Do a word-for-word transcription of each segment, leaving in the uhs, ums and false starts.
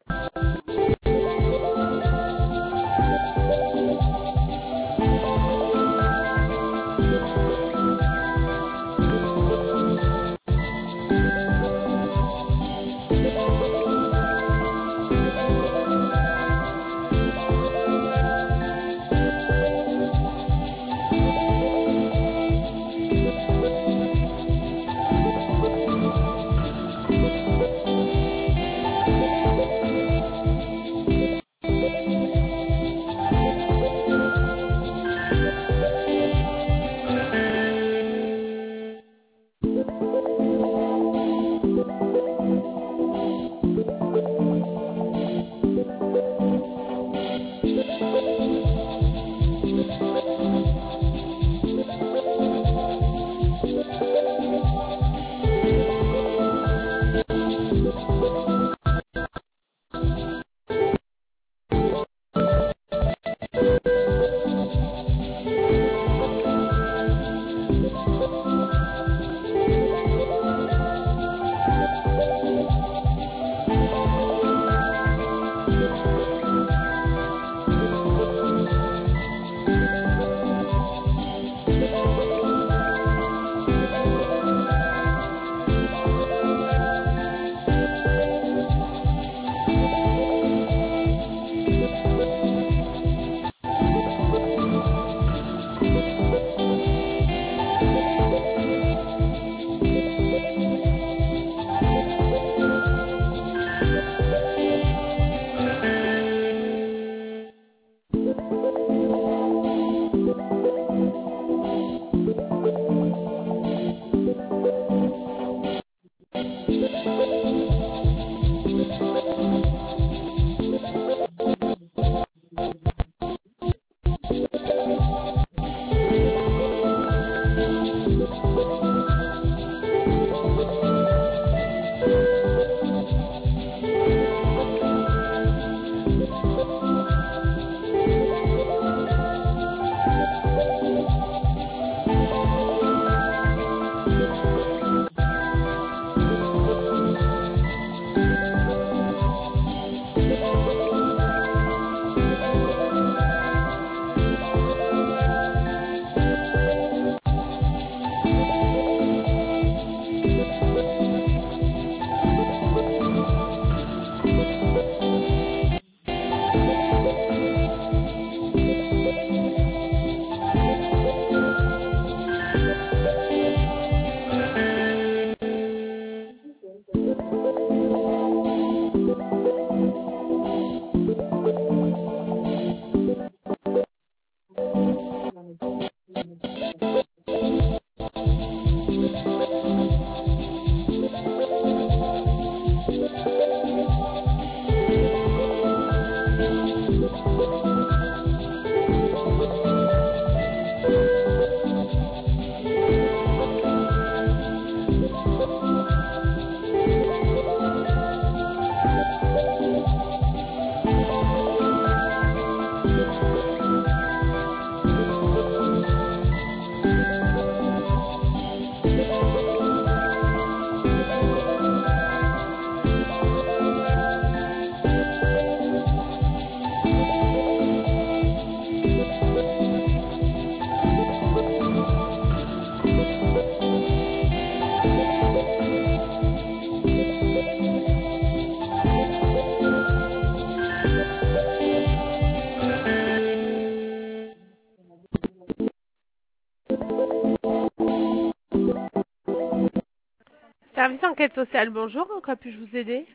Service enquête sociale, bonjour, en quoi puis-je vous aider?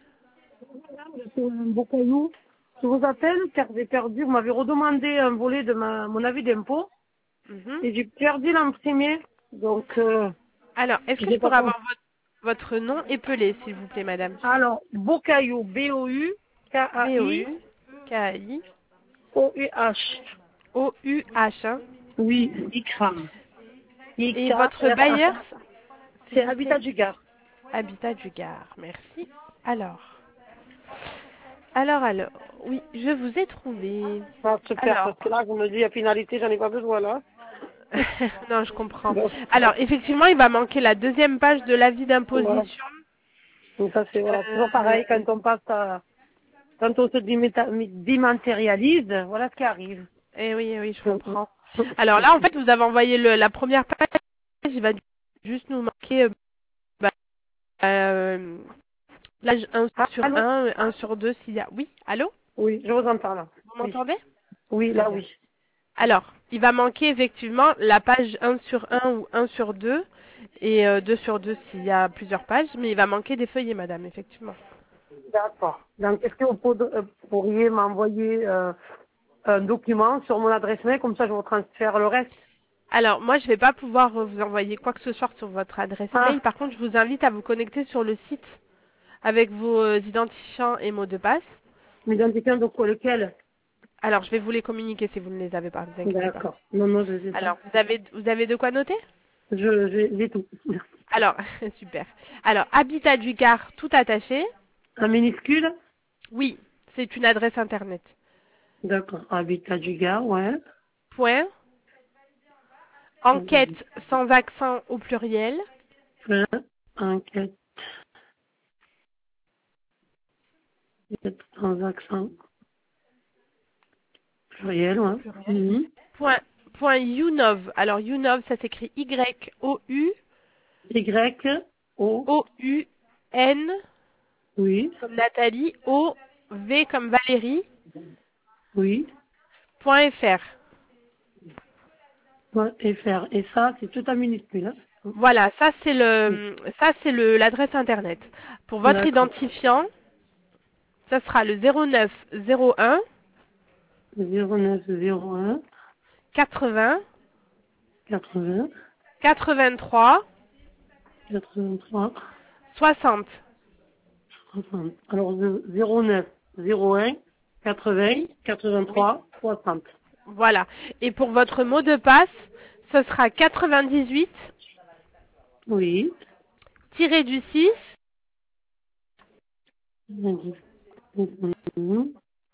C'est un beau caillou. Je vous appelle car j'ai perdu, vous m'avez redemandé un volet de ma, mon avis d'impôt Mhm. et j'ai perdu l'imprimé. Donc, euh, Alors, est-ce que j'ai je pas pourrais compris. avoir votre, votre nom épelé, s'il vous plaît, madame? Alors, beau caillou, B O U K A I B-O-U, K-A-I, O U H. O-U-H, hein. Oui, Ikram. I Et K votre R A. bailleur, s'il C'est vous Habitat plaît? du Gard. Habitat du Gard, merci. Alors, alors, alors, oui, je vous ai trouvé. Ah, super, parce Alors, que là, vous me dites à finalité, j'en ai pas besoin là. non, je comprends. Donc, Alors, effectivement, il va manquer la deuxième page de l'avis voilà. d'imposition. Donc ça, c'est voilà, toujours Euh, pareil quand on passe à, quand on se déméta- dématérialise, voilà ce qui arrive. Eh oui, eh oui, je comprends. Alors là, en fait, vous avez envoyé le, la première page. Il va juste nous manquer euh, bah, euh, l'âge un Ah, sur allô? un, un sur deux s'il y a. Oui, allô? Oui, je vous entends là. Vous Oui, m'entendez? oui, Très là bien. oui. Alors, il va manquer effectivement la page un sur un ou un sur deux et euh, deux sur deux s'il y a plusieurs pages, mais il va manquer des feuillets, madame, effectivement. D'accord. Donc, est-ce que vous pod- euh, pourriez m'envoyer euh, un document sur mon adresse mail, comme ça je vous transfère le reste? Alors, moi, je ne vais pas pouvoir euh, vous envoyer quoi que ce soit sur votre adresse Ah, mail. Par contre, je vous invite à vous connecter sur le site avec vos euh, identifiants et mots de passe. l'identifiant de quoi, lequel? Alors, je vais vous les communiquer si vous ne les avez pas, ne vous inquiétez pas. D'accord. Non, non, je sais pas. Alors, vous avez, vous avez de quoi noter? Je, je- j'ai tout. Alors, super. Alors, Habitat du Gard, tout attaché. Un minuscule? Oui, c'est une adresse internet. D'accord. Habitat du Gard, ouais. Point. Enquête sans accent au pluriel. Plein. Enquête. Sans accent. Pluriel, Au ouais. pluriel. Mhm. Point, point Younov. Alors, Younov, ça s'écrit Y O U Y. O. O U N Oui. comme Nathalie, O V comme Valérie. Oui. Point F R. Ouais, et faire. Et ça, c'est tout en minuscule. Hein. Voilà, ça c'est Oui. le, ça c'est le l'adresse internet. Pour votre D'accord. identifiant, ça sera le zéro neuf zéro un zéro neuf zéro un quatre-vingts quatre-vingts quatre-vingt-trois quatre-vingt-trois soixante. soixante. Alors, zéro neuf zéro un quatre-vingts Oui, quatre-vingt-trois soixante. voilà. Et pour votre mot de passe, ce sera quatre-vingt-dix-huit Oui. tiré du six Mhm.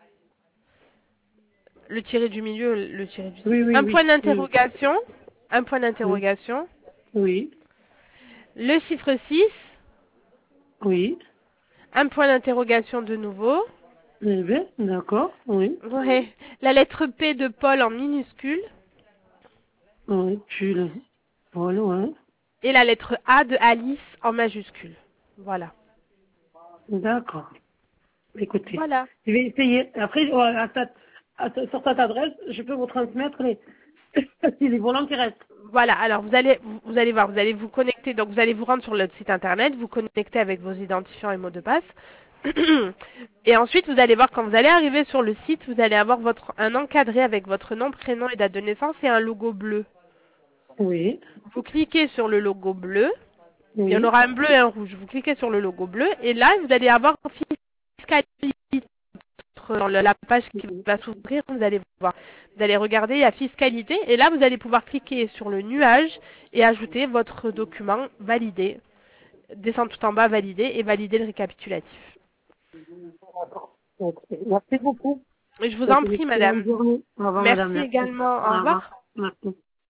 le tiré du milieu, le tiré du six Oui, oui, un point oui. Oui. d'interrogation, un point Oui. d'interrogation, Oui. le chiffre six Oui. un point d'interrogation de nouveau, Eh bien, d'accord. Oui. ouais, la lettre P de Paul en minuscule Oui. Tu le. Voilà, ouais. et la lettre A de Alice en majuscule. Voilà. D'accord. Écoutez, Voilà. je vais essayer. Après, ouais, à cette- à ce- sur cette adresse, je peux vous transmettre les, les volants qui restent. Voilà, alors vous allez vous vous allez voir, vous allez vous connecter, donc vous allez vous rendre sur le site internet, vous connecter avec vos identifiants et mots de passe. Et ensuite, vous allez voir quand vous allez arriver sur le site, vous allez avoir votre un encadré avec votre nom, prénom et date de naissance et un logo bleu. Oui. Vous cliquez sur le logo bleu, il y en Oui. aura un bleu et un rouge. Vous cliquez sur le logo bleu et là, vous allez avoir fiscalité. Dans le- la page qui Oui. va s'ouvrir, vous allez voir. Vous allez regarder, il y a fiscalité et là, vous allez pouvoir cliquer sur le nuage et ajouter votre document validé. Descendre tout en bas, valider et valider le récapitulatif. Ok. Merci beaucoup. Et je vous en Passez une prie, madame. excellente journée. Au revoir, madame. Merci Merci. également. Au Au revoir. revoir. Merci.